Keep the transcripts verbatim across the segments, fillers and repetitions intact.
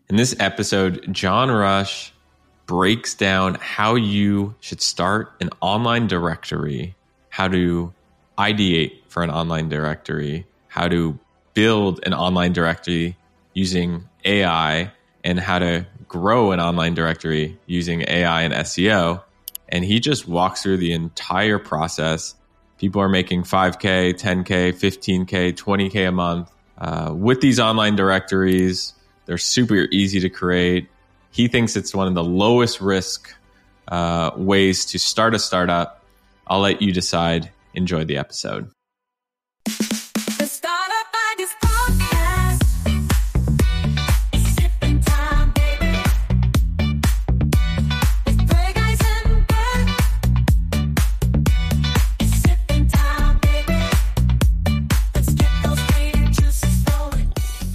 In this episode, John Rush breaks down how you should start an online directory, how to ideate for an online directory, how to build an online directory using A I, and how to grow an online directory using A I and S E O. And he just walks through the entire process. People are making five K, ten K, fifteen K, twenty K a month uh, with these online directories. They're super easy to create. He thinks it's one of the lowest risk uh, ways to start a startup. I'll let you decide. Enjoy the episode. The Startup Ideas Podcast. Sipping time, baby. With Greg Eisenberg. Sipping time, baby. Let's get those creative juices flowing.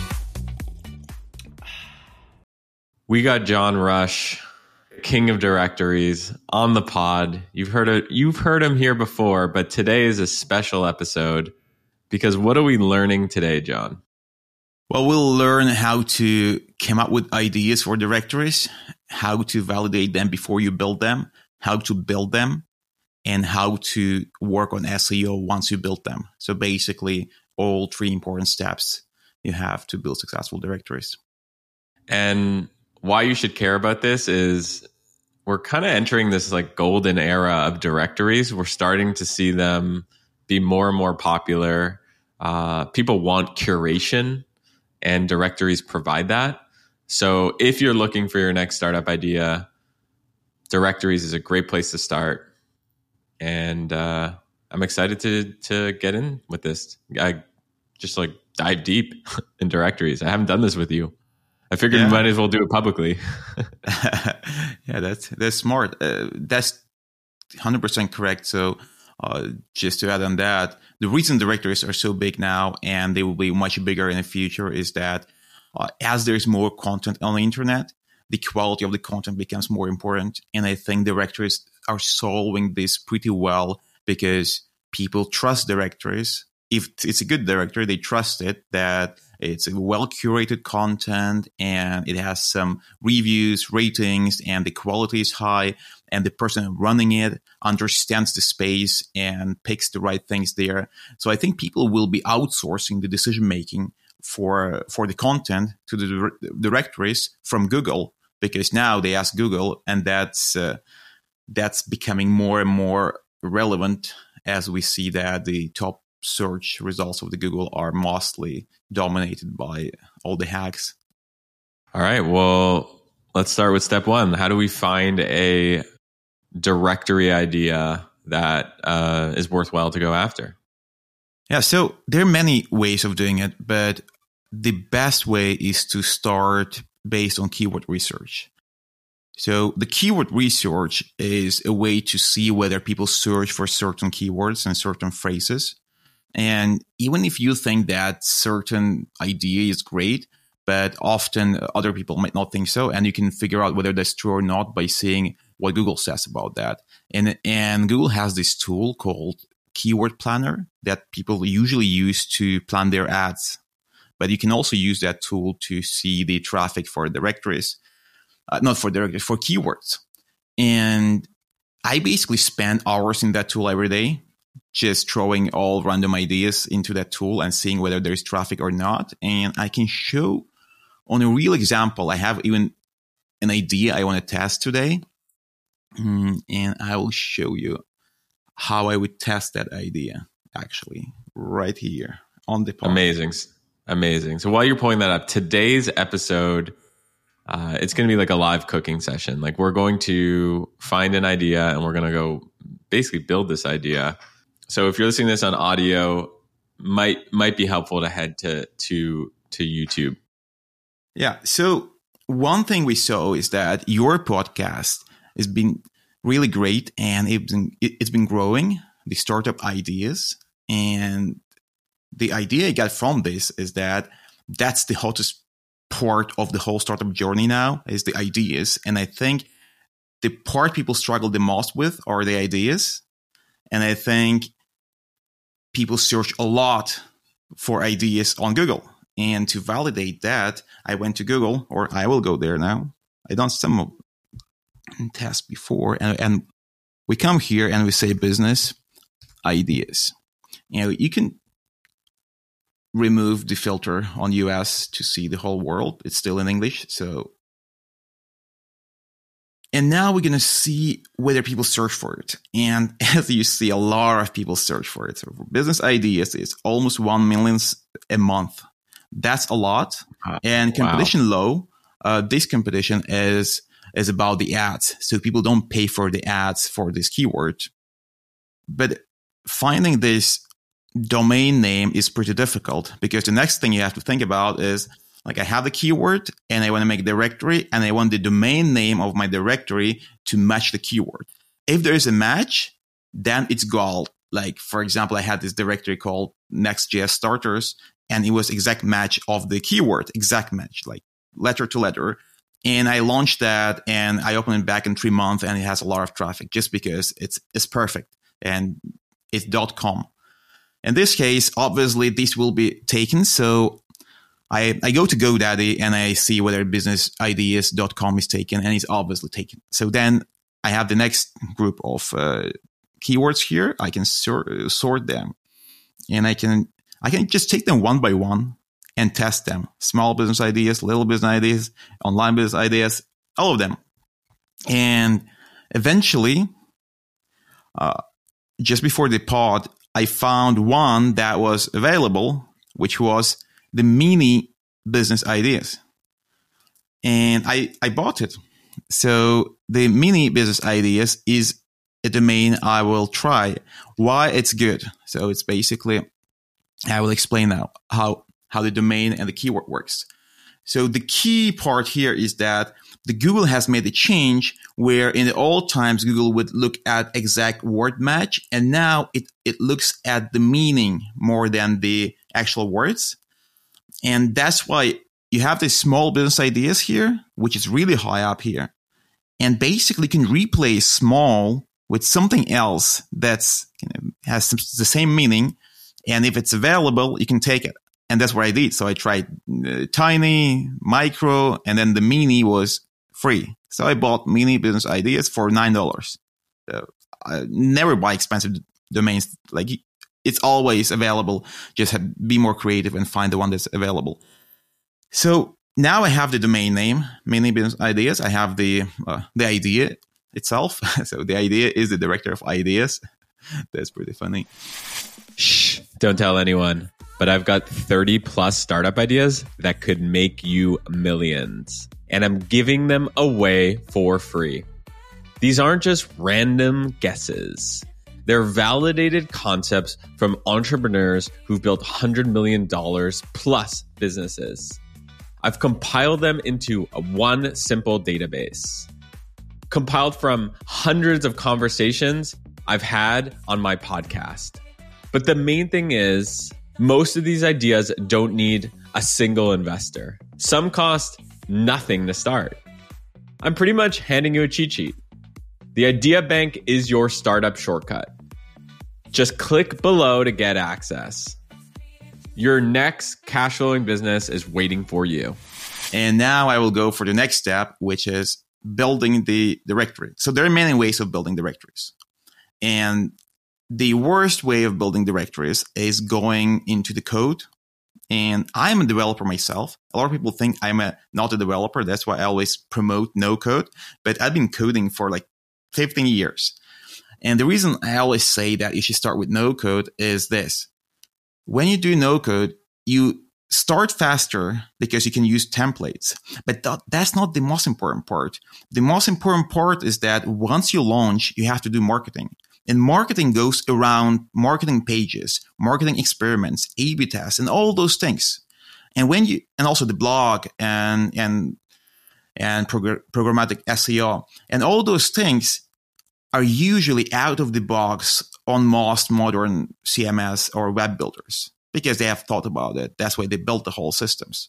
We got John Rush, king of directories, on the pod. You've heard it, you've heard him here before, but today is a special episode because what are we learning today, John? Well, we'll learn how to come up with ideas for directories, how to validate them before you build them, how to build them, and how to work on S E O once you build them. So basically, all three important steps you have to build successful directories. And why you should care about this is we're kind of entering this like golden era of directories. We're starting to see them be more and more popular. Uh, people want curation, and directories provide that. So if you're looking for your next startup idea, directories is a great place to start. And uh, I'm excited to to get in with this. I just like dive deep in directories. I haven't done this with you. I figured Yeah. we might as well do it publicly. Yeah, that's that's smart. Uh, that's one hundred percent correct. So uh, just to add on that, the reason directories are so big now and they will be much bigger in the future is that uh, as there's more content on the internet, the quality of the content becomes more important. And I think directories are solving this pretty well because people trust directories. If it's a good directory, they trust it, that it's a well-curated content and it has some reviews, ratings, and the quality is high, and the person running it understands the space and picks the right things there. So I think people will be outsourcing the decision-making for for the content to the dir- directories from Google, because now they ask Google, and that's uh, that's becoming more and more relevant as we see that the top search results of the Google are mostly dominated by all the hacks. All right. Well, let's start with step one. How do we find a directory idea that uh, is worthwhile to go after? Yeah, so there are many ways of doing it, but the best way is to start based on keyword research. So the keyword research is a way to see whether people search for certain keywords and certain phrases. And even if you think that certain idea is great, but often other people might not think so, and you can figure out whether that's true or not by seeing what Google says about that. And and Google has this tool called Keyword Planner that people usually use to plan their ads. But you can also use that tool to see the traffic for directories, uh, not for directories, for keywords. And I basically spend hours in that tool every day, just throwing all random ideas into that tool and seeing whether there's traffic or not. And I can show on a real example, I have even an idea I want to test today. And I will show you how I would test that idea, actually, right here on the pod. Amazing. Amazing. So while you're pulling that up, today's episode, uh, it's going to be like a live cooking session. Like we're going to find an idea and we're going to go basically build this idea. So if you're listening to this on audio, might might be helpful to head to to to YouTube. Yeah. So one thing we saw is that your podcast has been really great, and it's been, it's been growing, the startup ideas. And the idea I got from this is that that's the hottest part of the whole startup journey now, is the ideas. And I think the part people struggle the most with are the ideas. And I think people search a lot for ideas on Google. And to validate that, I went to Google, or I will go there now. I done some tests before, and, and we come here and we say business ideas. You know, you can remove the filter on U S to see the whole world. It's still in English, so. And now we're going to see whether people search for it. And as you see, a lot of people search for it. So for business ideas, it's almost one million a month. That's a lot. And competition wow. low. Uh, this competition is is about the ads. So people don't pay for the ads for this keyword. But finding this domain name is pretty difficult, because the next thing you have to think about is, like, I have the keyword and I want to make a directory, and I want the domain name of my directory to match the keyword. If there is a match, then it's gold. Like, for example, I had this directory called Next.js starters, and it was exact match of the keyword, exact match, like letter to letter. And I launched that, and I opened it back in three months, and it has a lot of traffic just because it's it's perfect, and it's .com. In this case, obviously, this will be taken. So I, I go to GoDaddy and I see whether business ideas dot com is taken, and it's obviously taken. So then I have the next group of uh, keywords here. I can sort, sort them, and I can I can just take them one by one and test them. Small business ideas, little business ideas, online business ideas, all of them. And eventually, uh, just before the pod, I found one that was available, which was the mini business ideas. And I, I bought it. So the mini business ideas is a domain I will try. Why it's good. So it's basically, I will explain now how, how the domain and the keyword works. So the key part here is that the Google has made a change where in the old times, Google would look at exact word match, and now it, it looks at the meaning more than the actual words. And that's why you have these small business ideas here, which is really high up here, and basically can replace small with something else that's, you know, has some, the same meaning. And if it's available, you can take it. And that's what I did. So I tried uh, tiny, micro, and then the mini was free. So I bought mini business ideas for nine dollars. So I never buy expensive domains. Like, it's always available. Just have, be more creative and find the one that's available. So now I have the domain name, mini business ideas. I have the uh, the idea itself. So the idea is the director of ideas. That's pretty funny. Shh, don't tell anyone. But I've got thirty plus startup ideas that could make you millions. And I'm giving them away for free. These aren't just random guesses. They're validated concepts from entrepreneurs who've built one hundred million dollars plus businesses. I've compiled them into a one simple database, compiled from hundreds of conversations I've had on my podcast. But the main thing is, most of these ideas don't need a single investor. Some cost nothing to start. I'm pretty much handing you a cheat sheet. The Idea Bank is your startup shortcut. Just click below to get access. Your next cash flowing business is waiting for you. And now I will go for the next step, which is building the directory. So there are many ways of building directories. And the worst way of building directories is going into the code. And I'm a developer myself. A lot of people think I'm a, not a developer. That's why I always promote no code. But I've been coding for like fifteen years. And the reason I always say that you should start with no code is this. When you do no code, you start faster because you can use templates. But that, that's not the most important part. The most important part is that once you launch, you have to do marketing. And marketing goes around marketing pages, marketing experiments, A B tests, and all those things. And when you, and also the blog and, and, and progr- programmatic S E O, and all those things are usually out of the box on most modern C M S or web builders because they have thought about it. That's why they built the whole systems.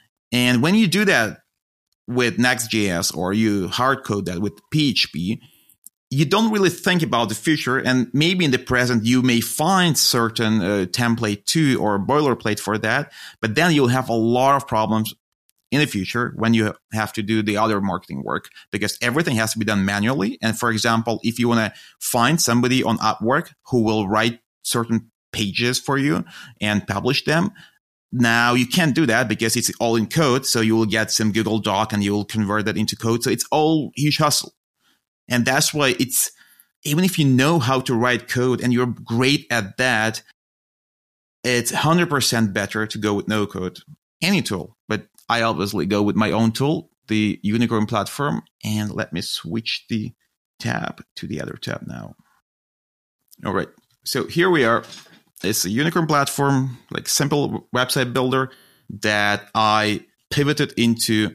And when you do that with Next.js or you hard code that with P H P, you don't really think about the future, and maybe in the present you may find certain uh, template too or boilerplate for that, but then you'll have a lot of problems in the future when you have to do the other marketing work, because everything has to be done manually. And for example, if you want to find somebody on Upwork who will write certain pages for you and publish them, now you can't do that because it's all in code. So you will get some Google Doc and you will convert that into code. So it's all huge hustle. And that's why it's, even if you know how to write code and you're great at that, it's one hundred percent better to go with no code, any tool. But I obviously go with my own tool, the Unicorn platform. And let me switch the tab to the other tab now. All right. So here we are. It's a Unicorn platform, like simple website builder that I pivoted into,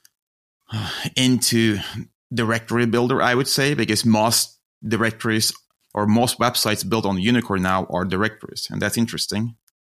into directory builder, I would say, because most directories or most websites built on Unicorn now are directories. And that's interesting.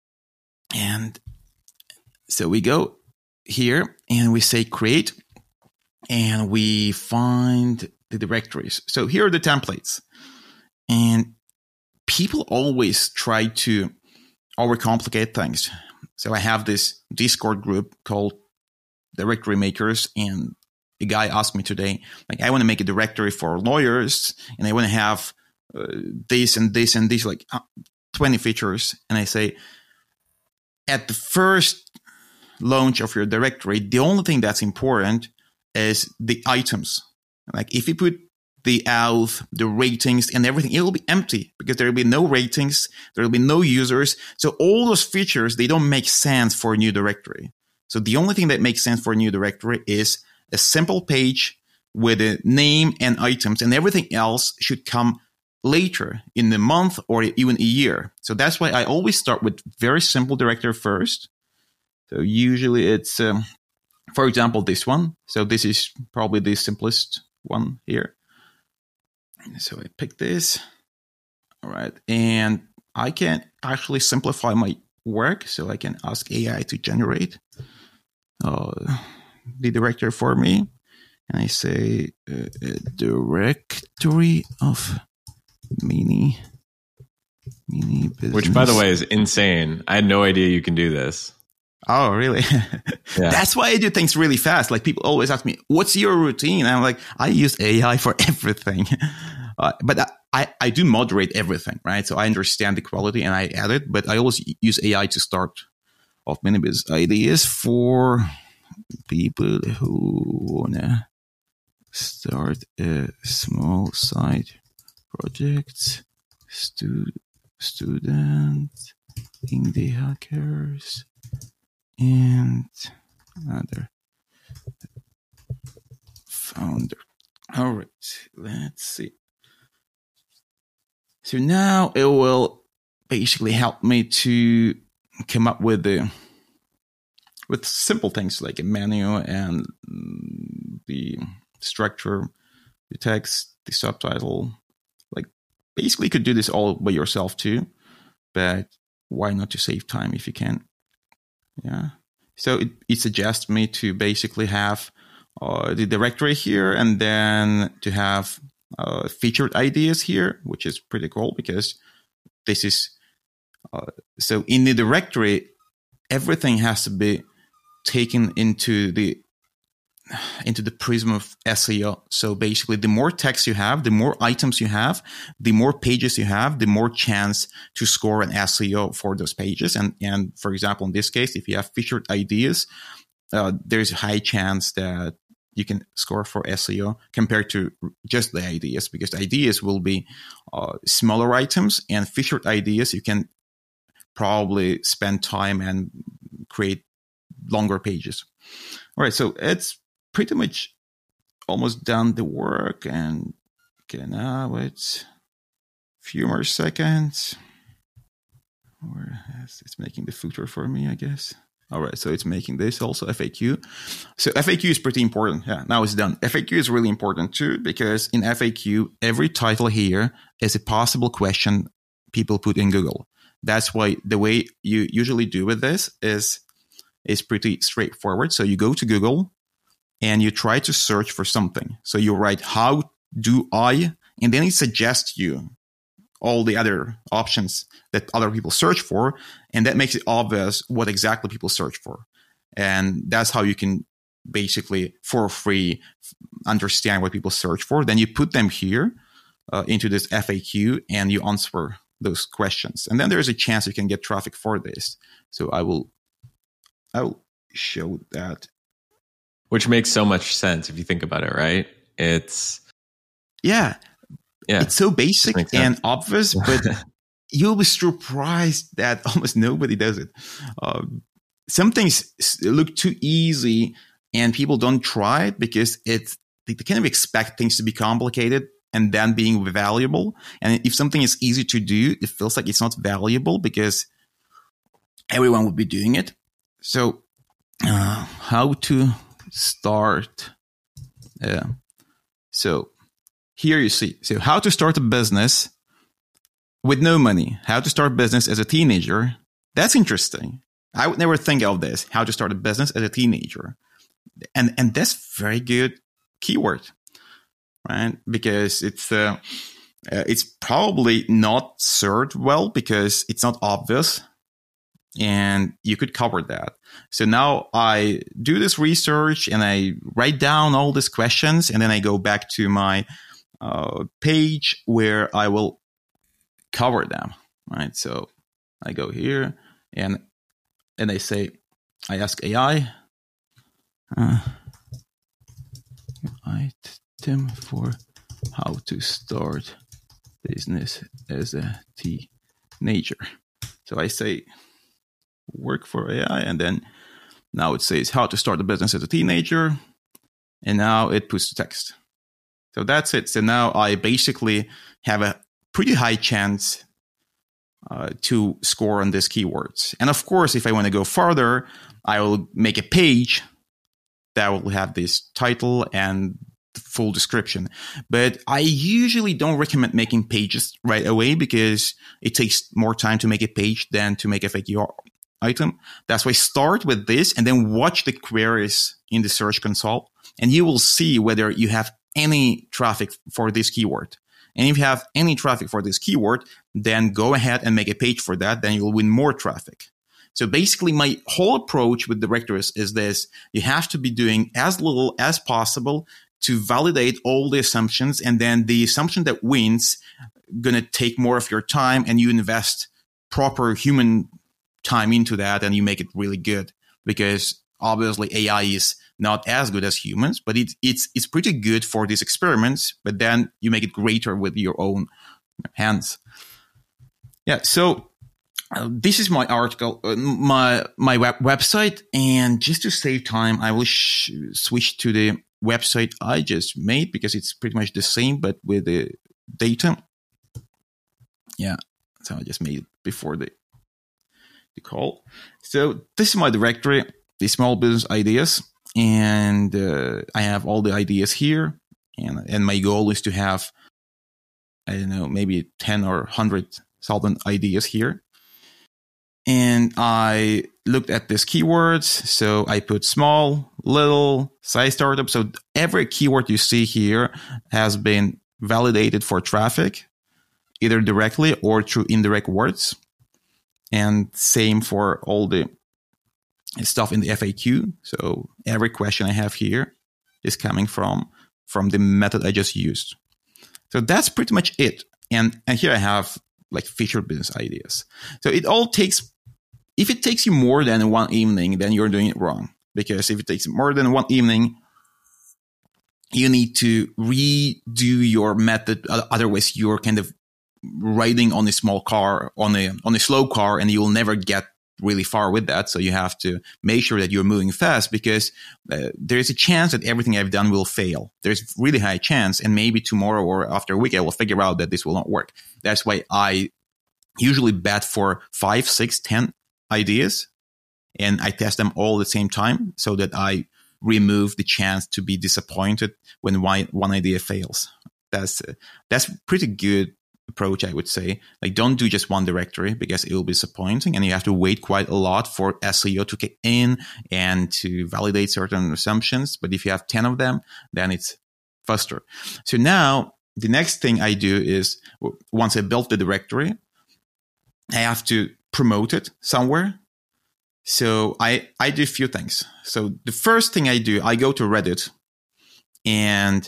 And so we go here and we say create and we find the directories. So here are the templates. And people always try to overcomplicate things. So I have this Discord group called Directory Makers, and a guy asked me today, like, I want to make a directory for lawyers, and I want to have uh, this and this and this, like uh, twenty features. And I say, at the first launch of your directory, the only thing that's important is the items. Like if you put the auth, the ratings, and everything, it will be empty because there will be no ratings, there will be no users. So all those features, they don't make sense for a new directory. So the only thing that makes sense for a new directory is a simple page with a name and items, and everything else should come later in the month or even a year. So that's why I always start with very simple directory first. So usually it's, um, for example, this one. So this is probably the simplest one here. So I pick this. All right. And I can actually simplify my work. So I can ask A I to generate uh, the directory for me. And I say uh, a directory of mini, mini business. Which, by the way, is insane. I had no idea you can do this. Oh, really? Yeah. That's why I do things really fast. Like people always ask me, what's your routine? And I'm like, I use A I for everything. Uh, but I, I do moderate everything, right? So I understand the quality and I add it, but I always use A I to start off mini business ideas for people who wanna start a small side project, stu- student, indie hackers, and other founder. All right, let's see. So now it will basically help me to come up with the with simple things like a menu and the structure, the text, the subtitle. Like basically you could do this all by yourself too, but why not to save time if you can? Yeah. So it, it suggests me to basically have uh, the directory here and then to have uh, featured ideas here, which is pretty cool because this is, uh, so in the directory, everything has to be taken into the into the prism of S E O. So basically, the more text you have, the more items you have, the more pages you have, the more chance to score an S E O for those pages. And, and for example, in this case, if you have featured ideas, uh, there's a high chance that you can score for S E O compared to just the ideas, because ideas will be uh, smaller items, and featured ideas, you can probably spend time and create longer pages. All right, so it's pretty much almost done the work, and okay, now it's a few more seconds. Where has it's making the footer for me, I guess. All right, so it's making this also F A Q. So F A Q is pretty important. Yeah, now it's done. F A Q is really important too, because in F A Q, every title here is a possible question people put in Google. That's why the way you usually do with this is is pretty straightforward. So you go to Google and you try to search for something. So you write, how do I and then it suggests you all the other options that other people search for, and that makes it obvious what exactly people search for. And that's how you can basically, for free, understand what people search for. Then you put them here uh, into this F A Q, and you answer those questions. And then there's a chance you can get traffic for this. So I will, I will show that. Which makes so much sense if you think about it, right? It's yeah, yeah, it's so basic makes and sense. obvious, but you'll be surprised that almost nobody does it. Um, some things s- look too easy, and people don't try it because it's they kind of expect things to be complicated and then being valuable. And if something is easy to do, it feels like it's not valuable because everyone would be doing it. So, uh, how to start? Uh, so here you see. So how to start a business with no money. How to start a business as a teenager. That's interesting. I would never think of this. How to start a business as a teenager. And and that's very good keyword, right? Because it's uh, uh, it's probably not served well because it's not obvious, and you could cover that. So now I do this research and I write down all these questions, and then I go back to my uh, page where I will cover them, right? So I go here and and I say, I ask A I, uh, item for how to start business as a teenager. So I say, work for A I, and then now it says how to start a business as a teenager, and now it puts the text. So that's it. So now I basically have a pretty high chance uh, to score on these keywords. And of course, if I want to go further, I will make a page that will have this title and the full description. But I usually don't recommend making pages right away because it takes more time to make a page than to make a F A Q item. That's why start with this and then watch the queries in the Search Console, and you will see whether you have any traffic for this keyword. And if you have any traffic for this keyword, then go ahead and make a page for that. Then you'll win more traffic. So basically, my whole approach with directories is this. You have to be doing as little as possible to validate all the assumptions. And then the assumption that wins going to take more of your time, and you invest proper human time into that, and you make it really good, because obviously A I is not as good as humans, but it's it's it's pretty good for these experiments. But then you make it greater with your own hands. Yeah. So uh, this is my article, uh, my my web- website, and just to save time, I will sh- switch to the website I just made because it's pretty much the same, but with the data. Yeah. So I just made it before the the call. So this is my directory, the small business ideas. And uh, I have all the ideas here, and and my goal is to have, I don't know, maybe ten or one hundred thousand ideas here. And I looked at these keywords. So I put small, little, size startup. So every keyword you see here has been validated for traffic, either directly or through indirect words. And same for all the stuff in the F A Q. So every question I have here is coming from from the method I just used. So that's pretty much it. And and here I have like featured business ideas. So it all takes, if it takes you more than one evening, then you're doing it wrong. Because if it takes more than one evening, you need to redo your method. Otherwise, you're kind of riding on a small car, on a on a slow car, and you will never get really far with that. So you have to make sure that you're moving fast, because uh, there's a chance that everything I've done will fail. There's really high chance, and maybe tomorrow or after a week I will figure out that this will not work. That's why I usually bet for five, six, ten ideas, and I test them all at the same time so that I remove the chance to be disappointed when one, one idea fails. That's uh, that's pretty good approach, I would say. Like, don't do just one directory because it will be disappointing, and you have to wait quite a lot for S E O to kick in and to validate certain assumptions. But if you have ten of them, then it's faster. So now the next thing I do is w- once I built the directory, I have to promote it somewhere. So I, I do a few things. So the first thing I do, I go to Reddit and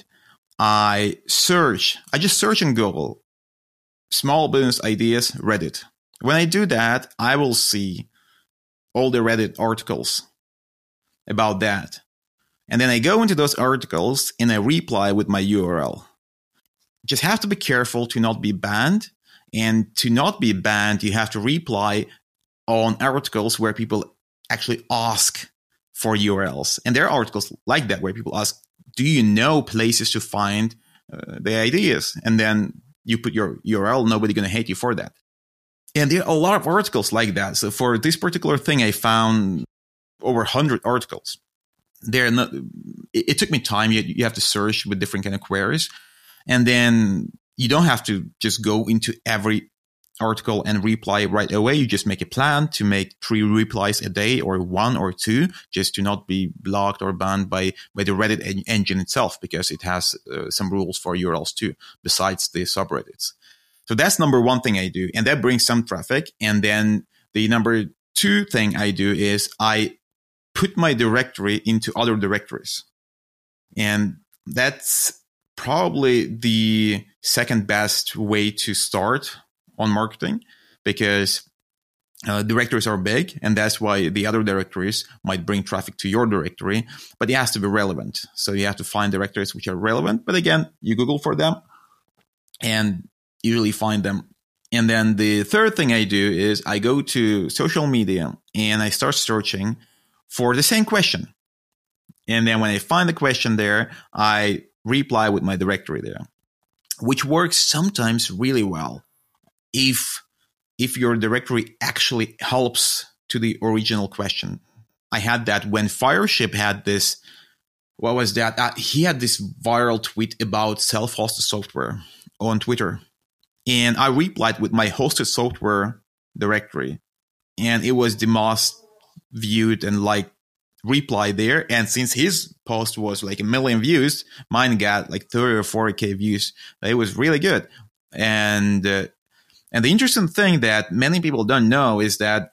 I search, I just search in Google, small business ideas, Reddit. When I do that, I will see all the Reddit articles about that. And then I go into those articles and I reply with my U R L. Just have to be careful to not be banned. And to not be banned, you have to reply on articles where people actually ask for U R Ls. And there are articles like that where people ask, do you know places to find uh, the ideas? And then you put your U R L, nobody's going to hate you for that. And there are a lot of articles like that. So for this particular thing, I found over one hundred articles. They're not, it, it took me time. You, you have to search with different kind of queries. And then you don't have to just go into every article and reply right away. You just make a plan to make three replies a day or one or two, just to not be blocked or banned by, by the Reddit en- engine itself, because it has uh, some rules for U R Ls too, besides the subreddits. So that's number one thing I do. And that brings some traffic. And then the number two thing I do is I put my directory into other directories. And that's probably the second best way to start on marketing, because uh, directories are big, and that's why the other directories might bring traffic to your directory, but it has to be relevant. So you have to find directories which are relevant. But again, you Google for them and usually find them. And then the third thing I do is I go to social media and I start searching for the same question. And then when I find the question there, I reply with my directory there, which works sometimes really well if if your directory actually helps to the original question. I had that when Fireship had this, what was that? Uh, he had this viral tweet about self-hosted software on Twitter. And I replied with my hosted software directory. And it was the most viewed and liked reply there. And since his post was like a million views, mine got like thirty or forty K views. It was really good. And uh, and the interesting thing that many people don't know is that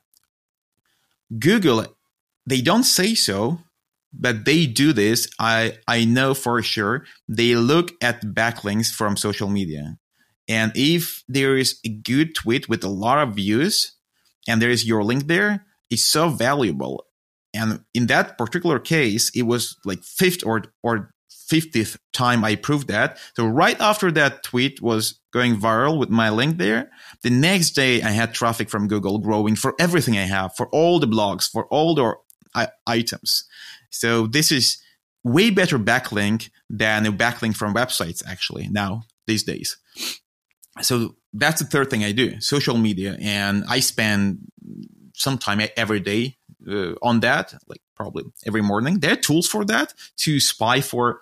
Google, they don't say so, but they do this. I, I know for sure. They look at backlinks from social media. And if there is a good tweet with a lot of views and there is your link there, it's so valuable. And in that particular case, it was like fifth or or fiftieth time I proved that. So right after that tweet was going viral with my link there, the next day I had traffic from Google growing for everything I have, for all the blogs, for all the I- items. So this is way better backlink than a backlink from websites actually now these days. So that's the third thing I do, social media. And I spend some time every day uh, on that, like probably every morning. There are tools for that to spy for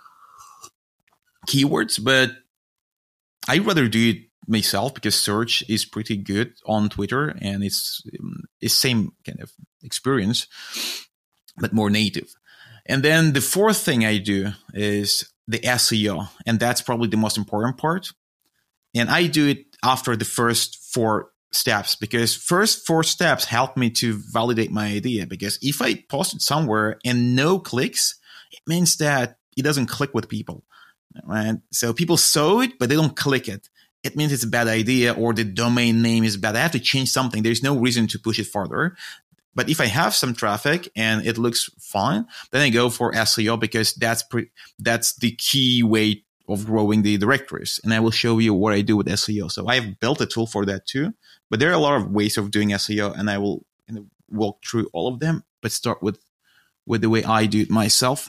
keywords, but I'd rather do it myself because search is pretty good on Twitter and it's um, it's same kind of experience, but more native. And then the fourth thing I do is the S E O, and that's probably the most important part. And I do it after the first four steps, because first four steps help me to validate my idea. Because if I post it somewhere and no clicks, it means that it doesn't click with people. Right? So people saw it, but they don't click it. It means it's a bad idea or the domain name is bad. I have to change something. There's no reason to push it further. But if I have some traffic and it looks fine, then I go for S E O because that's pre- that's the key way of growing the directories. And I will show you what I do with S E O. So I have built a tool for that too. But there are a lot of ways of doing S E O, and I will you know, walk through all of them. But start with, with the way I do it myself.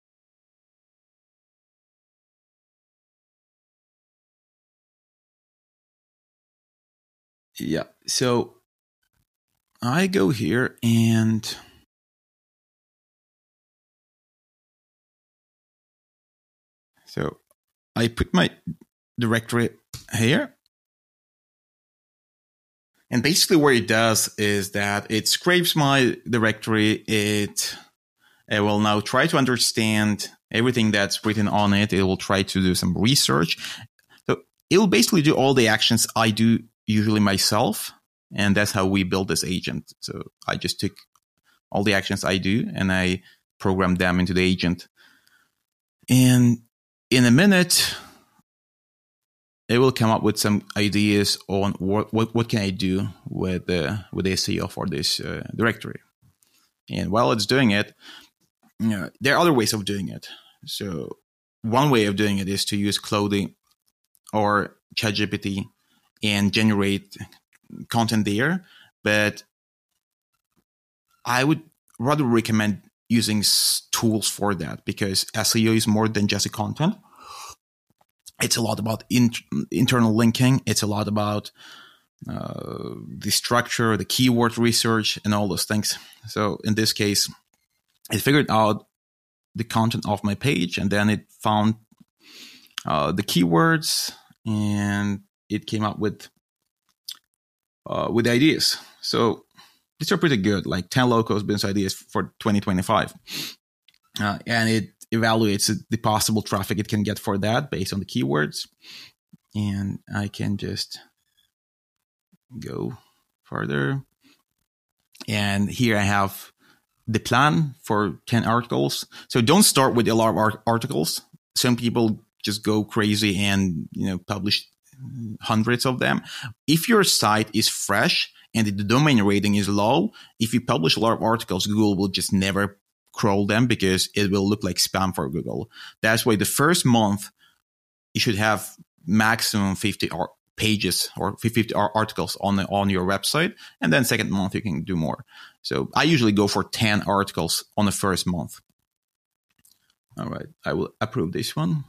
Yeah. So I go here and so I put my directory here. And basically what it does is that it scrapes my directory. It, it will now try to understand everything that's written on it. It will try to do some research. So it will basically do all the actions I do usually myself. And that's how we build this agent. So I just took all the actions I do and I programmed them into the agent. And in a minute, it will come up with some ideas on what what, what can I do with the with the S E O for this uh, directory. And while it's doing it, you know, there are other ways of doing it. So one way of doing it is to use Claude or ChatGPT and generate content there. But I would rather recommend using s- tools for that, because S E O is more than just a content. It's a lot about in- internal linking. It's a lot about uh, the structure, the keyword research, and all those things. So in this case, I figured out the content of my page, and then it found uh, the keywords, and it came up with uh, with ideas. So these are pretty good, like ten low-cost business ideas for twenty twenty-five. Uh, and it evaluates the possible traffic it can get for that based on the keywords. And I can just go further. And here I have the plan for ten articles. So don't start with a lot of art- articles. Some people just go crazy and, you know, publish hundreds of them. If your site is fresh and the domain rating is low, if you publish a lot of articles, Google will just never crawl them because it will look like spam for Google. That's why the first month you should have maximum fifty ar- pages or fifty ar- articles on the, on your website, and then second month you can do more. So I usually go for ten articles on the first month. All right, I will approve this one.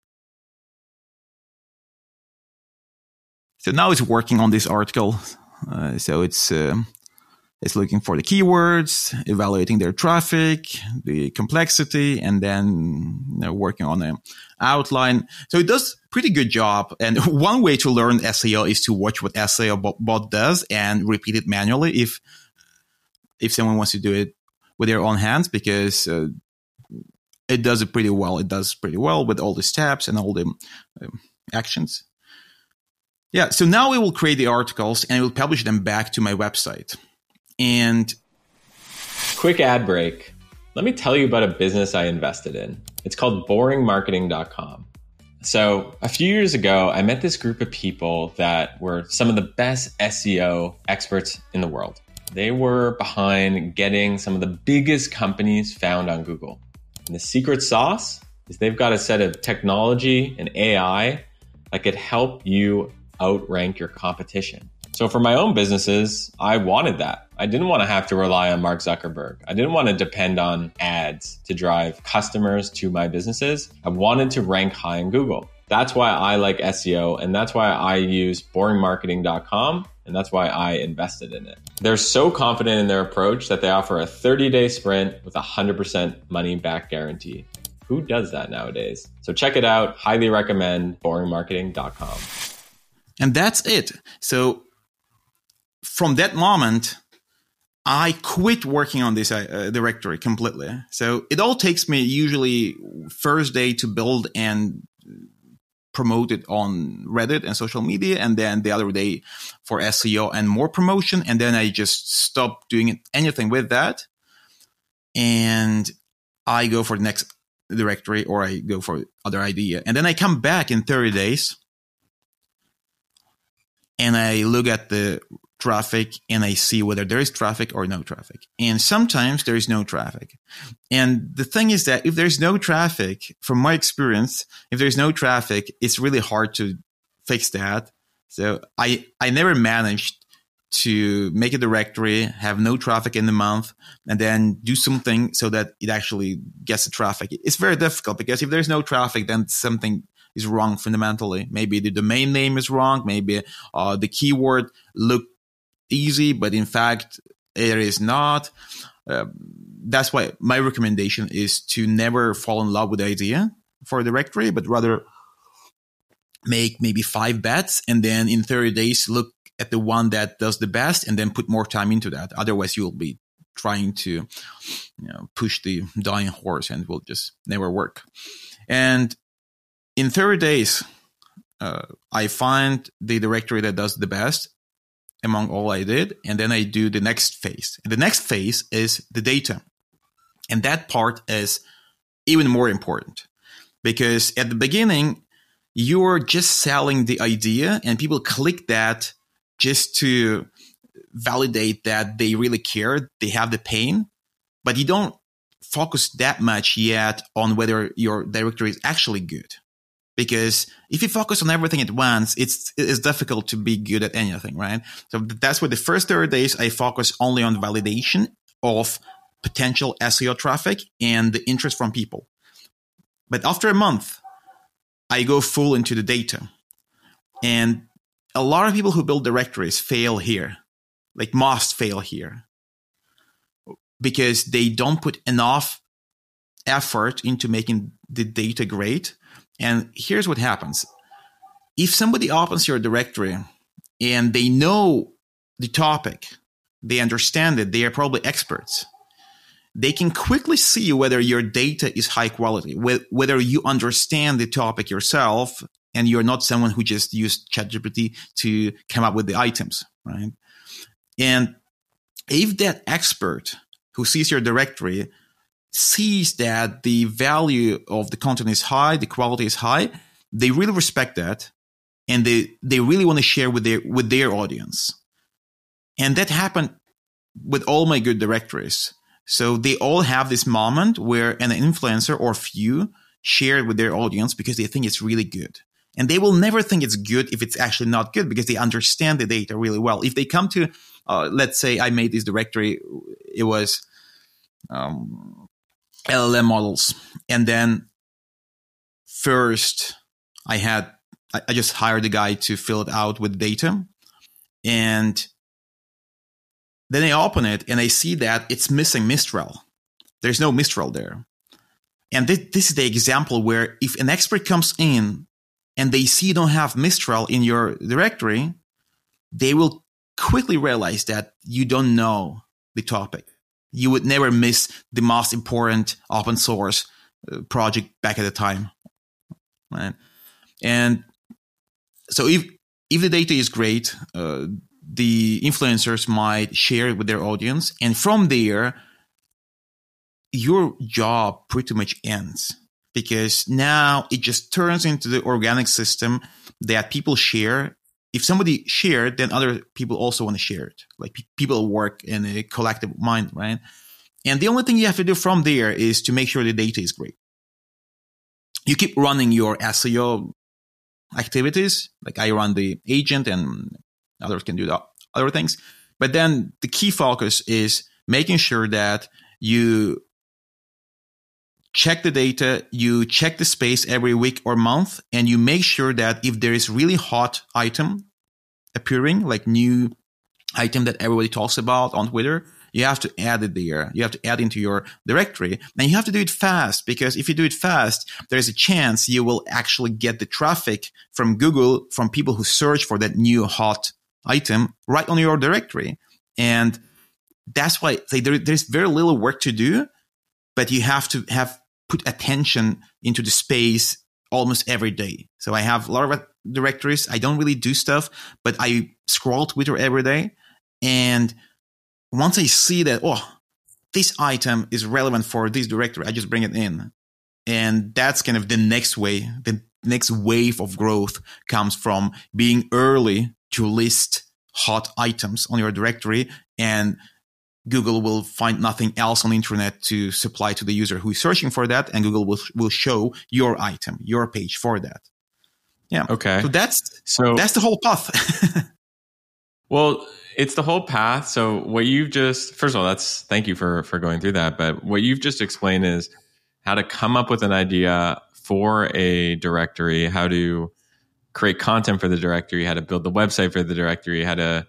So now it's working on this article. Uh, so it's uh, it's looking for the keywords, evaluating their traffic, the complexity, and then, you know, working on the outline. So it does pretty good job. And one way to learn S E O is to watch what S E O bot does and repeat it manually if if someone wants to do it with their own hands, because uh, it does it pretty well. It does pretty well with all the steps and all the uh, actions. Yeah, so now we will create the articles and I will publish them back to my website. And quick ad break. Let me tell you about a business I invested in. It's called boring marketing dot com. So a few years ago, I met this group of people that were some of the best S E O experts in the world. They were behind getting some of the biggest companies found on Google. And the secret sauce is they've got a set of technology and A I that could help you outrank your competition. So for my own businesses, I wanted that. I didn't want to have to rely on Mark Zuckerberg. I didn't want to depend on ads to drive customers to my businesses. I wanted to rank high in Google. That's why I like S E O, and that's why I use boring marketing dot com, and that's why I invested in it. They're so confident in their approach that they offer a thirty-day sprint with a one hundred percent money back guarantee. Who does that nowadays? So check it out. Highly recommend boring marketing dot com. And that's it. So from that moment, I quit working on this uh, directory completely. So it all takes me usually first day to build and promote it on Reddit and social media, and then the other day for S E O and more promotion. And then I just stop doing anything with that. And I go for the next directory, or I go for other idea. And then I come back in thirty days. And I look at the traffic and I see whether there is traffic or no traffic. And sometimes there is no traffic. And the thing is that if there's no traffic, from my experience, if there's no traffic, it's really hard to fix that. So I, I never managed to make a directory, have no traffic in the month, and then do something so that it actually gets the traffic. It's very difficult because if there's no traffic, then something is wrong fundamentally. Maybe the domain name is wrong. Maybe uh, the keyword looked easy, but in fact, it is not. Uh, that's why my recommendation is to never fall in love with the idea for a directory, but rather make maybe five bets and then in thirty days, look at the one that does the best and then put more time into that. Otherwise, you'll be trying to, you know, push the dying horse and it will just never work. And in thirty days, uh, I find the directory that does the best among all I did, and then I do the next phase. And the next phase is the data. And that part is even more important because at the beginning, you're just selling the idea and people click that just to validate that they really care, they have the pain, but you don't focus that much yet on whether your directory is actually good. Because if you focus on everything at once, it's it's difficult to be good at anything, right? So that's why the first thirty days I focus only on validation of potential S E O traffic and the interest from people. But after a month, I go full into the data. And a lot of people who build directories fail here, like must fail here, because they don't put enough effort into making the data great. And here's what happens. If somebody opens your directory and they know the topic, they understand it, they are probably experts, they can quickly see whether your data is high quality, whether you understand the topic yourself and you're not someone who just used ChatGPT to come up with the items, right? And if that expert who sees your directory sees that the value of the content is high, the quality is high, they really respect that, and they they really want to share with their with their audience. And that happened with all my good directories. So they all have this moment where an influencer or few share it with their audience because they think it's really good. And they will never think it's good if it's actually not good because they understand the data really well. If they come to, uh, let's say I made this directory, it was um, L L M models. And then first I had, I just hired a guy to fill it out with data. And then I open it and I see that it's missing Mistral. There's no Mistral there. And this, this is the example where if an expert comes in and they see you don't have Mistral in your directory, they will quickly realize that you don't know the topic. You would never miss the most important open source project back at the time. Right? And so if if the data is great, uh, the influencers might share it with their audience. And from there, your job pretty much ends. Because now it just turns into the organic system that people share. If somebody shared, then other people also want to share it. Like pe- people work in a collective mind, right? And the only thing you have to do from there is to make sure the data is great. You keep running your S E O activities. Like I run the agent and others can do the other things. But then the key focus is making sure that you check the data, you check the space every week or month, and you make sure that if there is really hot item appearing, like new item that everybody talks about on Twitter, you have to add it there. You have to add into your directory. And you have to do it fast, because if you do it fast, there's a chance you will actually get the traffic from Google, from people who search for that new hot item right on your directory. And that's why there, there's very little work to do, but you have to have put attention into the space almost every day. So I have a lot of directories. I don't really do stuff, but I scroll Twitter every day. And once I see that, oh, this item is relevant for this directory, I just bring it in. And that's kind of the next way, the next wave of growth comes from being early to list hot items on your directory, and Google will find nothing else on the internet to supply to the user who is searching for that, and Google will will show your item, your page for that. Yeah. Okay. So that's so that's the whole path. Well, it's the whole path. So what you've just, first of all, that's, thank you for, for going through that. But what you've just explained is how to come up with an idea for a directory, how to create content for the directory, how to build the website for the directory, how to,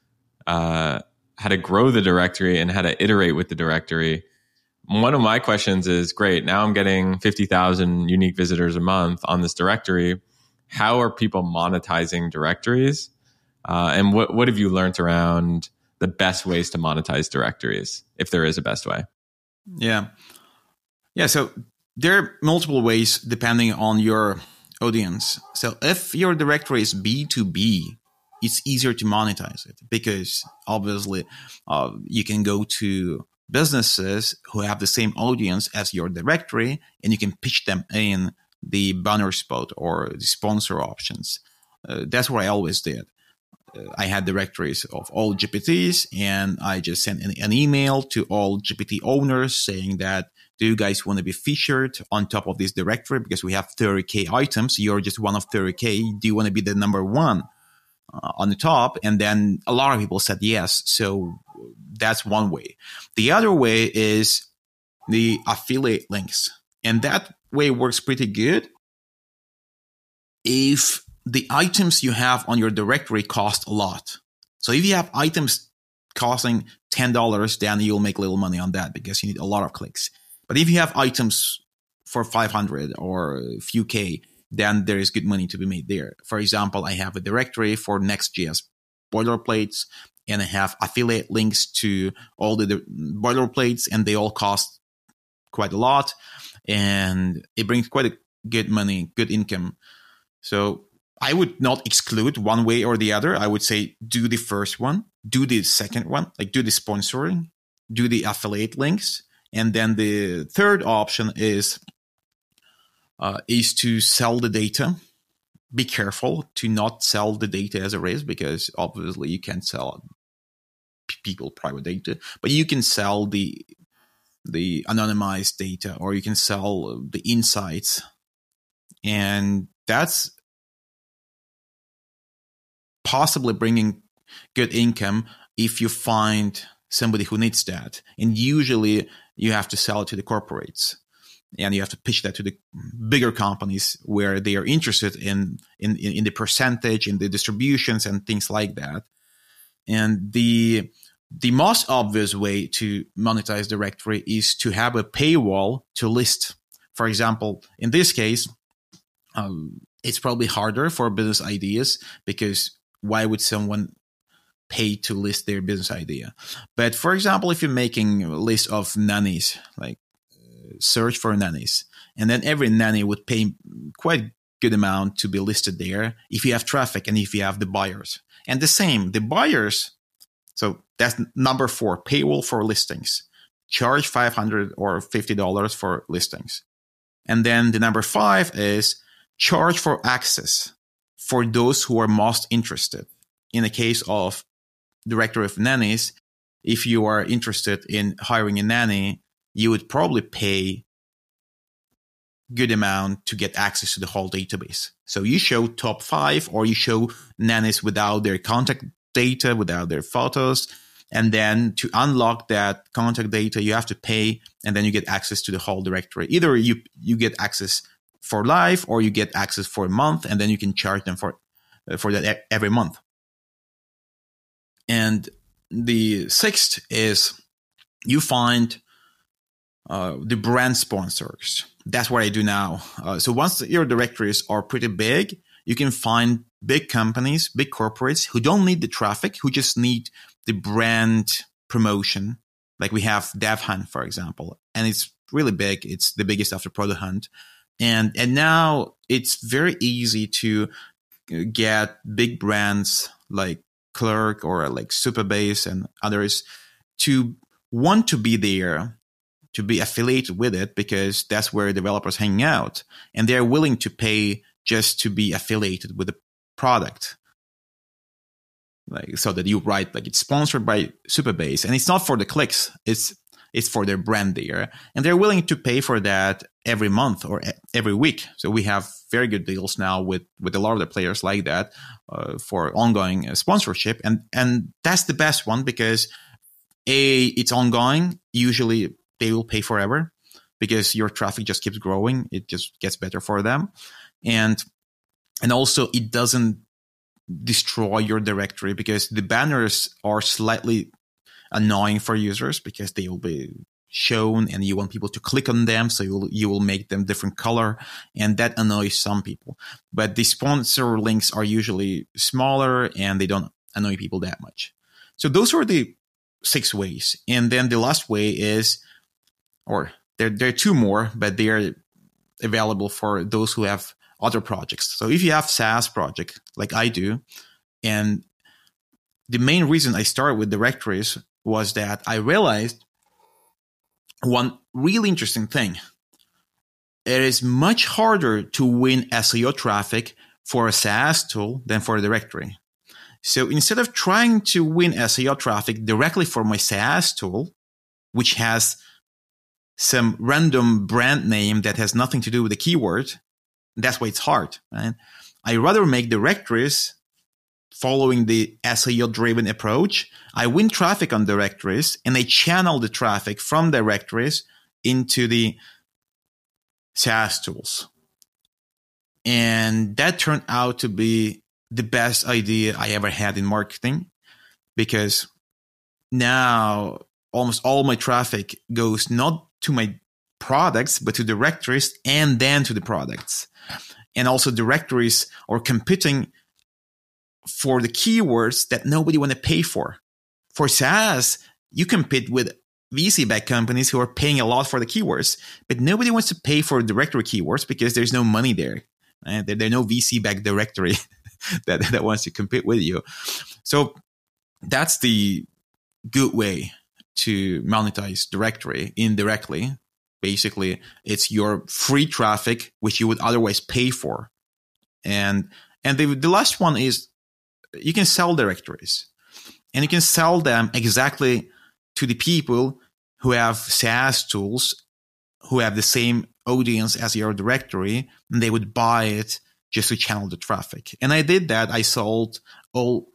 uh, how to grow the directory, and how to iterate with the directory. One of my questions is, great, now I'm getting fifty thousand unique visitors a month on this directory. How are people monetizing directories? Uh, and what, what have you learned around the best ways to monetize directories, if there is a best way? Yeah. Yeah. So there are multiple ways depending on your audience. So if your directory is B two B, it's easier to monetize it because obviously uh, you can go to businesses who have the same audience as your directory and you can pitch them in the banner spot or the sponsor options. Uh, that's what I always did. Uh, I had directories of all G P Ts and I just sent an, an email to all G P T owners saying that, do you guys want to be featured on top of this directory? Because we have thirty K items. You're just one of thirty K. Do you want to be the number one uh, on the top? And then a lot of people said yes. So that's one way. The other way is the affiliate links. And that way works pretty good if the items you have on your directory cost a lot. So if you have items costing ten dollars, then you'll make little money on that because you need a lot of clicks. But if you have items for five hundred or a few K, then there is good money to be made there. For example, I have a directory for Next.js boilerplates, and I have affiliate links to all the boilerplates, and they all cost quite a lot, and it brings quite a good money, good income. So I would not exclude one way or the other. I would say do the first one, do the second one, like do the sponsoring, do the affiliate links. And then the third option is uh, is to sell the data. Be careful to not sell the data as a is, because obviously you can't sell people private data, but you can sell the the anonymized data, or you can sell the insights, and that's possibly bringing good income if you find somebody who needs that. And usually you have to sell it to the corporates, and you have to pitch that to the bigger companies where they are interested in, in, in the percentage, in the distributions and things like that. And the, the most obvious way to monetize directory is to have a paywall to list. For example, in this case, um, it's probably harder for business ideas because why would someone pay to list their business idea? But for example, if you're making a list of nannies, like uh, search for nannies, and then every nanny would pay quite good amount to be listed there if you have traffic and if you have the buyers. And the same, the buyers, so that's number four, paywall for listings. Charge five hundred dollars or fifty dollars for listings. And then the number five is charge for access for those who are most interested. In the case of directory of nannies, if you are interested in hiring a nanny, you would probably pay good amount to get access to the whole database. So you show top five, or you show nannies without their contact data, without their photos. And then to unlock that contact data, you have to pay, and then you get access to the whole directory. Either you, you get access for life, or you get access for a month, and then you can charge them for, uh, for that every month. And the sixth is you find uh, the brand sponsors. That's what I do now. Uh, so once your directories are pretty big, you can find big companies, big corporates who don't need the traffic, who just need the brand promotion. Like we have DevHunt, for example, and it's really big. It's the biggest after Product Hunt. And, and now it's very easy to get big brands like Clerk or like Supabase and others to want to be there, to be affiliated with it, because that's where developers hang out, and they're willing to pay just to be affiliated with the product. Like, so that you write like it's sponsored by Supabase, and it's not for the clicks, it's it's for their brand there, and they're willing to pay for that every month or every week. So we have very good deals now with with a lot of the players like that uh, for ongoing uh, sponsorship, and and that's the best one because a it's ongoing. Usually they will pay forever because your traffic just keeps growing. It just gets better for them, and and also it doesn't destroy your directory because the banners are slightly annoying for users because they will be shown and you want people to click on them, so you will, you will make them different color, and that annoys some people. But the sponsor links are usually smaller and they don't annoy people that much. So those are the six ways. And then the last way is, or there, there are two more, but they are available for those who have other projects. So if you have SaaS project like I do, and the main reason I started with directories was that I realized one really interesting thing. It is much harder to win S E O traffic for a SaaS tool than for a directory. So instead of trying to win S E O traffic directly for my SaaS tool, which has some random brand name that has nothing to do with the keyword, that's why it's hard. Right? I rather make directories following the S E O-driven approach. I win traffic on directories, and I channel the traffic from directories into the SaaS tools. And that turned out to be the best idea I ever had in marketing, because now almost all my traffic goes not to my products, but to directories and then to the products. And also directories are competing for the keywords that nobody want to pay for. For SaaS, you compete with V C-backed companies who are paying a lot for the keywords, but nobody wants to pay for directory keywords because there's no money there. Right? There's no V C-backed directory that, that wants to compete with you. So that's the good way to monetize directory indirectly. Basically, it's your free traffic, which you would otherwise pay for. And and the, the last one is you can sell directories. And you can sell them exactly to the people who have SaaS tools, who have the same audience as your directory, and they would buy it just to channel the traffic. And I did that. I sold all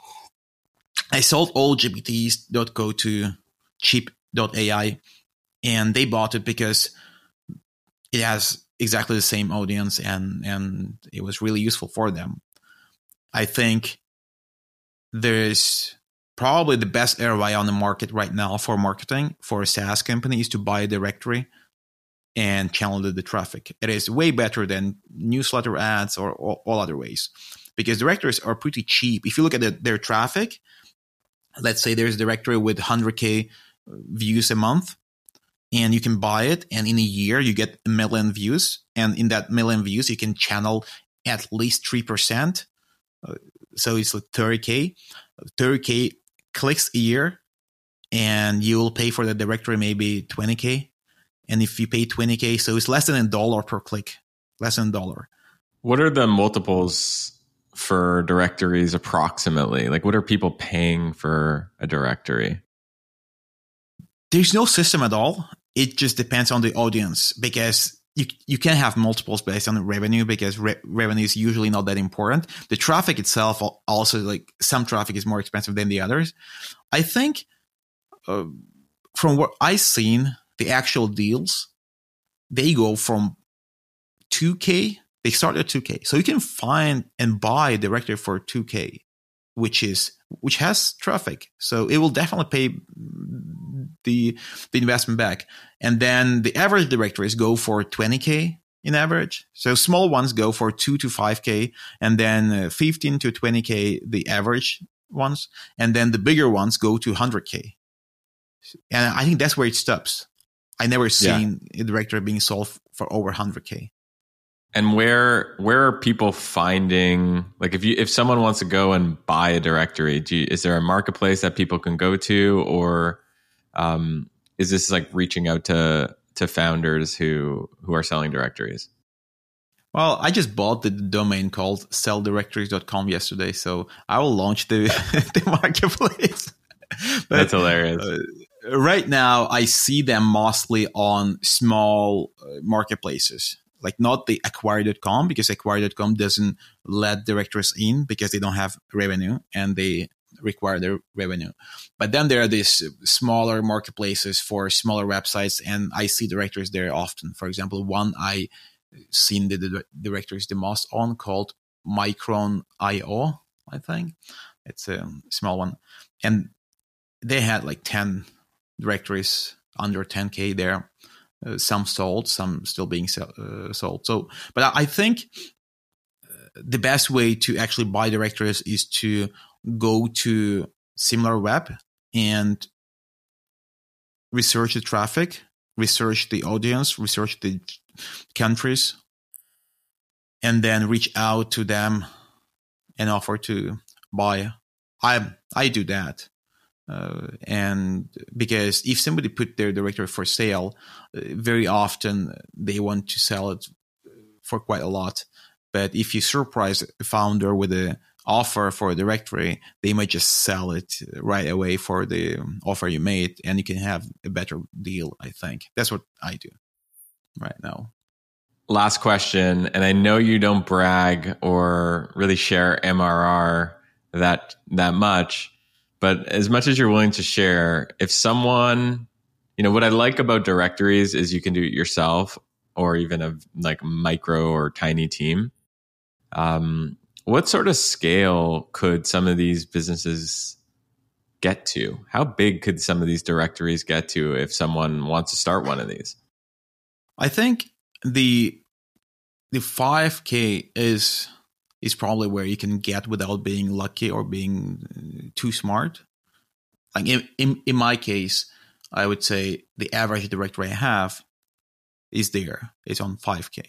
I sold all G P Ts dot go to cheap dot A I, and they bought it because it has exactly the same audience, and, and it was really useful for them. I think there's probably the best R O I on the market right now for marketing for a SaaS company is to buy a directory and channel the, the traffic. It is way better than newsletter ads or, or all other ways, because directories are pretty cheap. If you look at the, their traffic, let's say there's a directory with one hundred K views a month, and you can buy it, and in a year you get a million views, and in that million views you can channel at least three percent. Uh, so it's like thirty K. thirty K clicks a year, and you will pay for the directory maybe twenty K. And if you pay twenty K, so it's less than a dollar per click, less than a dollar. What are the multiples for directories approximately? Like, what are people paying for a directory? There's no system at all. It just depends on the audience, because you you can have multiples based on the revenue, because re- revenue is usually not that important. The traffic itself also, like some traffic is more expensive than the others. I think uh, from what I've seen, the actual deals, they go from two K. They start at two K. So you can find and buy a directory for two K, which is which has traffic. So it will definitely pay the the investment back. And then the average directories go for twenty K in average. So small ones go for two to five K, and then uh, fifteen to twenty K the average ones, and then the bigger ones go to one hundred K. And I think that's where it stops. I never seen yeah. a directory being sold for over one hundred K. And where where are people finding, like, if you if someone wants to go and buy a directory, do you, is there a marketplace that people can go to, or um, is this like reaching out to to founders who who are selling directories? Well, I just bought the domain called sell directories dot com yesterday, so I will launch the the marketplace. But, that's hilarious. Uh, right now, I see them mostly on small uh, marketplaces. Like not the acquire dot com, because acquire dot com doesn't let directories in because they don't have revenue and they require their revenue. But then there are these smaller marketplaces for smaller websites, and I see directories there often. For example, one I seen the, the directories the most on called Micron dot I O, I think. It's a small one. And they had like ten directories under ten K there. Uh, some sold, some still being sell, uh, sold. So, but I, I think the best way to actually buy directories is to go to SimilarWeb and research the traffic, research the audience, research the countries, and then reach out to them and offer to buy. I I do that. Uh, and because if somebody put their directory for sale, uh, very often they want to sell it for quite a lot. But if you surprise a founder with an offer for a directory, they might just sell it right away for the offer you made, and you can have a better deal, I think. That's what I do right now. Last question, and I know you don't brag or really share M R R that that much, but as much as you're willing to share, if someone, you know, what I like about directories is you can do it yourself or even a like micro or tiny team. Um, what sort of scale could some of these businesses get to? How big could some of these directories get to if someone wants to start one of these? I think the the five K is is probably where you can get without being lucky or being too smart. Like in, in, in my case, I would say the average directory I have is there. It's on five K.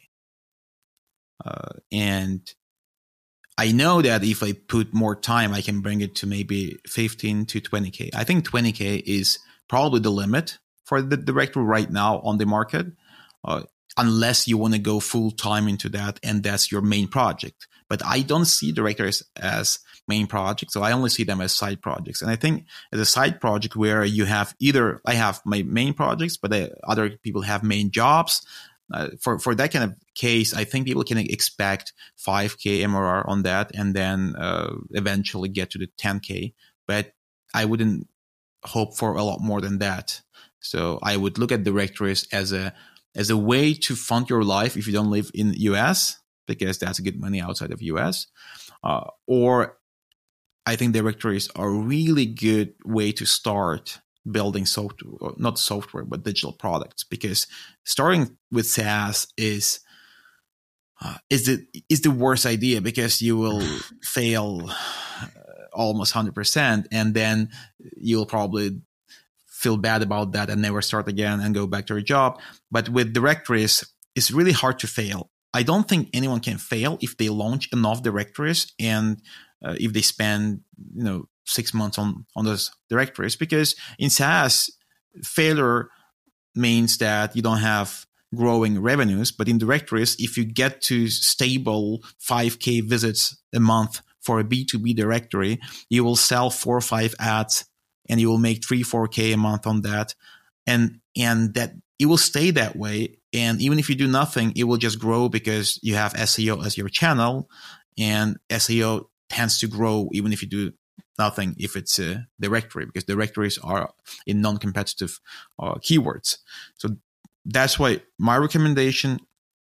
Uh, and I know that if I put more time, I can bring it to maybe fifteen to twenty K. I think twenty K is probably the limit for the directory right now on the market, uh, unless you want to go full time into that and that's your main project. But I don't see directories as main projects, so I only see them as side projects. And I think as a side project where you have either, I have my main projects, but uh, other people have main jobs. Uh, for, for that kind of case, I think people can expect five K M R R on that and then uh, eventually get to the ten K. But I wouldn't hope for a lot more than that. So I would look at directories as a as a way to fund your life if you don't live in the U S, because that's good money outside of U S. Uh, or I think directories are a really good way to start building software, not software, but digital products, because starting with SaaS is uh, is the is the worst idea, because you will fail uh, almost one hundred percent, and then you'll probably feel bad about that and never start again and go back to your job. But with directories, it's really hard to fail. I don't think anyone can fail if they launch enough directories and uh, if they spend, you know, six months on, on those directories, because in SaaS, failure means that you don't have growing revenues. But in directories, if you get to stable five K visits a month for a B two B directory, you will sell four or five ads and you will make three, four K a month on that. And, and that it will stay that way. And even if you do nothing, it will just grow because you have S E O as your channel, and S E O tends to grow even if you do nothing, if it's a directory, because directories are in non-competitive uh, keywords. So that's why my recommendation,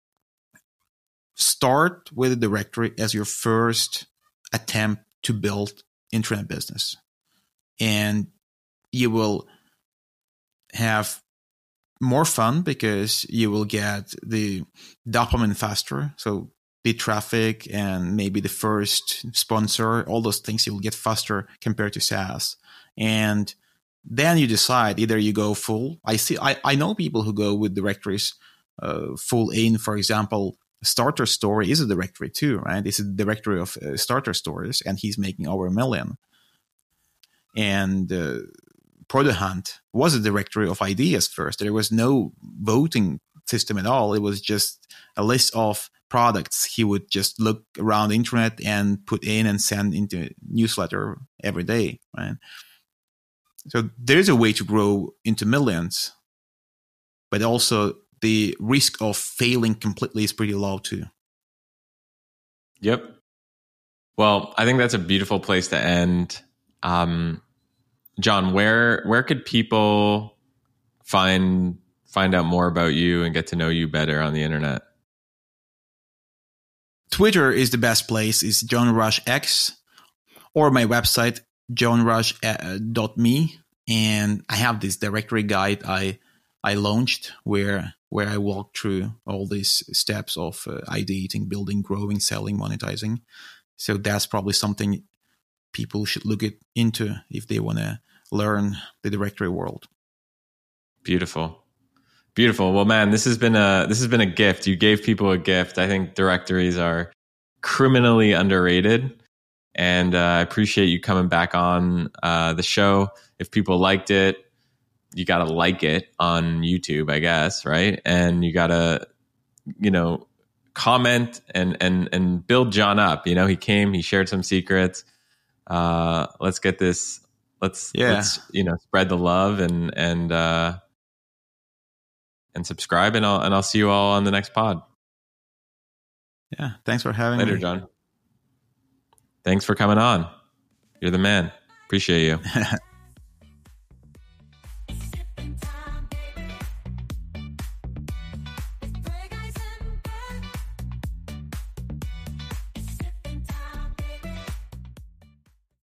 start with a directory as your first attempt to build internet business. And you will have more fun because you will get the dopamine faster. So the traffic and maybe the first sponsor, all those things you will get faster compared to SaaS. And then you decide, either you go full. I see, I, I know people who go with directories uh, full in. For example, Starter Story is a directory too, right? It's a directory of uh, starter stores, and he's making over a million. And uh, Product Hunt was a directory of ideas first. There was no voting system at all. It was just a list of products he would just look around the internet and put in and send into newsletter every day, right? So there's a way to grow into millions, but also the risk of failing completely is pretty low too. Yep. Well, I think that's a beautiful place to end. Um, John, where where could people find find out more about you and get to know you better on the internet? Twitter is the best place. It's John Rush X, or my website, john rush dot me. And I have this directory guide I I launched where where I walk through all these steps of uh, ideating, building, growing, selling, monetizing. So that's probably something people should look it into if they want to learn the directory world. Beautiful. Beautiful. Well, man, this has been a this has been a gift. You gave people a gift. I think directories are criminally underrated, and uh, I appreciate you coming back on uh, the show. If people liked it, you got to like it on YouTube, I guess, right? And you got to, you know, comment and and and build John up. You know, he came, he shared some secrets. Uh, let's get this. Let's Yeah. let's you know spread the love and and. Uh, and subscribe, and I'll and I'll see you all on the next pod. Yeah. Thanks for having Later, me. John. Thanks for coming on. You're the man. Appreciate you.